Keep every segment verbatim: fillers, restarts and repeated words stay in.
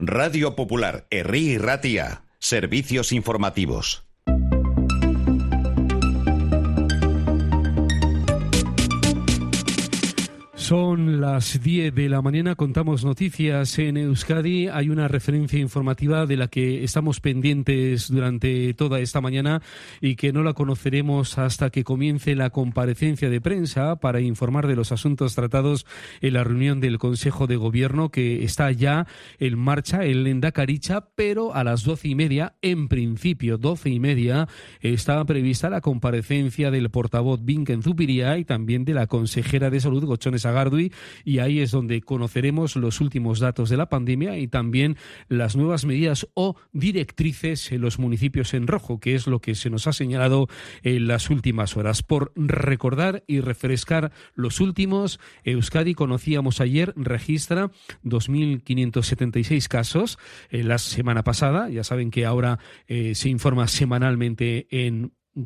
Radio Popular, Herri y Ratia. Servicios informativos. Son las diez de la mañana, contamos noticias en Euskadi. Hay una referencia informativa de la que estamos pendientes durante toda esta mañana y que no la conoceremos hasta que comience la comparecencia de prensa para informar de los asuntos tratados en la reunión del Consejo de Gobierno, que está ya en marcha, el Lehendakaricha, pero a las doce y media, en principio doce y media, está prevista la comparecencia del portavoz Binken Zupiria y también de la consejera de Salud, Gotzone Sagardui, y ahí es donde conoceremos los últimos datos de la pandemia y también las nuevas medidas o directrices en los municipios en rojo, que es lo que se nos ha señalado en las últimas horas. Por recordar y refrescar los últimos, Euskadi, conocíamos ayer, registra dos mil quinientos setenta y seis casos en la semana pasada. Ya saben que ahora eh, se informa semanalmente en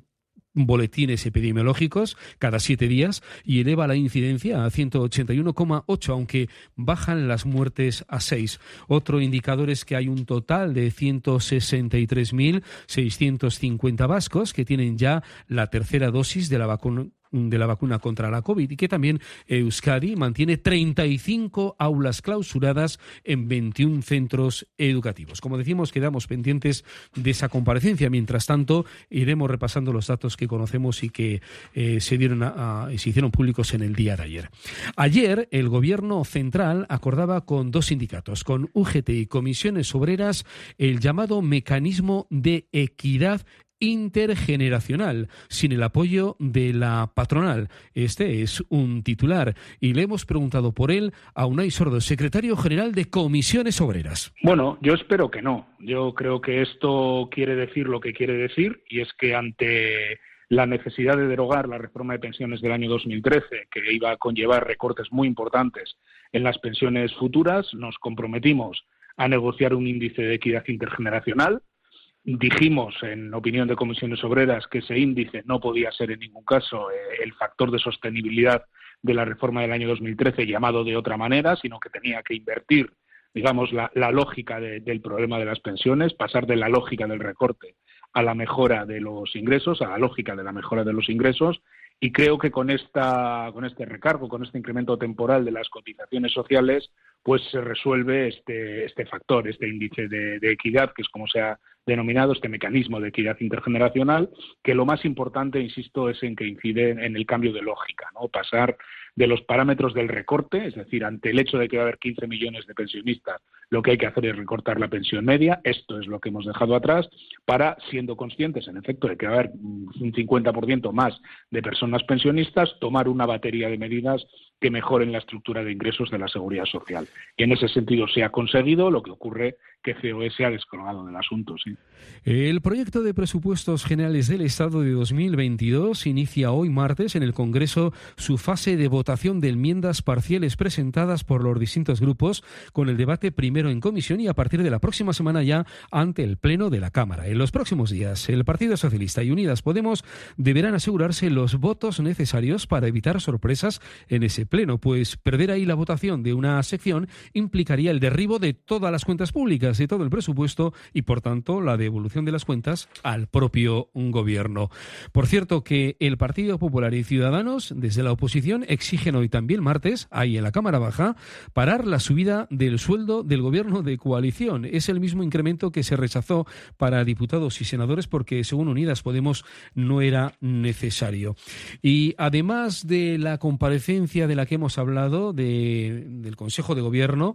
boletines epidemiológicos cada siete días y eleva la incidencia a ciento ochenta y uno coma ocho, aunque bajan las muertes a seis. Otro indicador es que hay un total de ciento sesenta y tres mil seiscientos cincuenta vascos que tienen ya la tercera dosis de la vacuna de la vacuna contra la COVID, y que también Euskadi mantiene treinta y cinco aulas clausuradas en veintiún centros educativos. Como decimos, quedamos pendientes de esa comparecencia. Mientras tanto, iremos repasando los datos que conocemos y que eh, se dieron a, a, se hicieron públicos en el día de ayer. Ayer, el Gobierno central acordaba con dos sindicatos, con U G T y Comisiones Obreras, el llamado mecanismo de equidad intergeneracional, sin el apoyo de la patronal. Este es un titular y le hemos preguntado por él a Unai Sordo, secretario general de Comisiones Obreras. Bueno, yo espero que no. Yo creo que esto quiere decir lo que quiere decir, y es que ante la necesidad de derogar la reforma de pensiones del año dos mil trece, que iba a conllevar recortes muy importantes en las pensiones futuras, nos comprometimos a negociar un índice de equidad intergeneracional. Dijimos, en opinión de Comisiones Obreras, que ese índice no podía ser en ningún caso eh, el factor de sostenibilidad de la reforma del año dos mil trece, llamado de otra manera, sino que tenía que invertir, digamos, la, la lógica de, del problema de las pensiones, pasar de la lógica del recorte a la mejora de los ingresos, a la lógica de la mejora de los ingresos, y creo que con esta, con este recargo, con este incremento temporal de las cotizaciones sociales, pues se resuelve este, este factor, este índice de, de equidad, que es como se ha denominado, este mecanismo de equidad intergeneracional, que lo más importante, insisto, es en que incide en el cambio de lógica, ¿no? Pasar de los parámetros del recorte, es decir, ante el hecho de que va a haber quince millones de pensionistas, lo que hay que hacer es recortar la pensión media, esto es lo que hemos dejado atrás, para, siendo conscientes, en efecto, de que va a haber un cincuenta por ciento más de personas pensionistas, tomar una batería de medidas que mejoren la estructura de ingresos de la seguridad social. Y en ese sentido se ha conseguido, lo que ocurre que C O E se ha descolgado del asunto, sí. El proyecto de presupuestos generales del Estado de dos mil veintidós inicia hoy martes en el Congreso su fase de votación de enmiendas parciales presentadas por los distintos grupos, con el debate primero en comisión y a partir de la próxima semana ya ante el Pleno de la Cámara. En los próximos días, el Partido Socialista y Unidas Podemos deberán asegurarse los votos necesarios para evitar sorpresas en ese Pleno, pues perder ahí la votación de una sección implicaría el derribo de todas las cuentas públicas, de todo el presupuesto y, por tanto, la devolución de las cuentas al propio gobierno. Por cierto, que el Partido Popular y Ciudadanos, desde la oposición, exigen hoy también, martes, ahí en la Cámara Baja, parar la subida del sueldo del gobierno de coalición. Es el mismo incremento que se rechazó para diputados y senadores porque, según Unidas Podemos, no era necesario. Y además de la comparecencia de la que hemos hablado, de, del Consejo de Gobierno,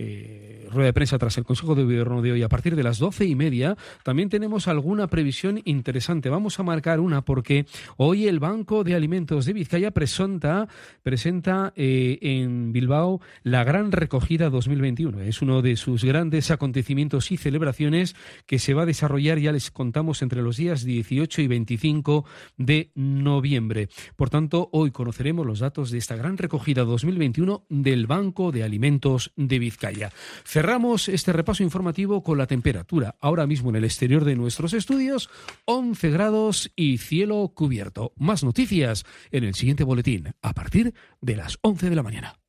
eh, rueda de prensa tras el Consejo de Gobierno de hoy a partir de las doce y media, también tenemos alguna previsión interesante. Vamos a marcar una porque hoy el Banco de Alimentos de Vizcaya presenta, presenta eh, en Bilbao la Gran Recogida dos mil veintiuno. Es uno de sus grandes acontecimientos y celebraciones que se va a desarrollar, ya les contamos, entre los días dieciocho y veinticinco de noviembre. Por tanto, hoy conoceremos los datos de esta Gran Recogida dos mil veintiuno del Banco de Alimentos de Vizcaya. Cerramos este repaso informativo con la temperatura. Ahora mismo en el exterior de nuestros estudios, once grados y cielo cubierto. Más noticias en el siguiente boletín, a partir de las once de la mañana.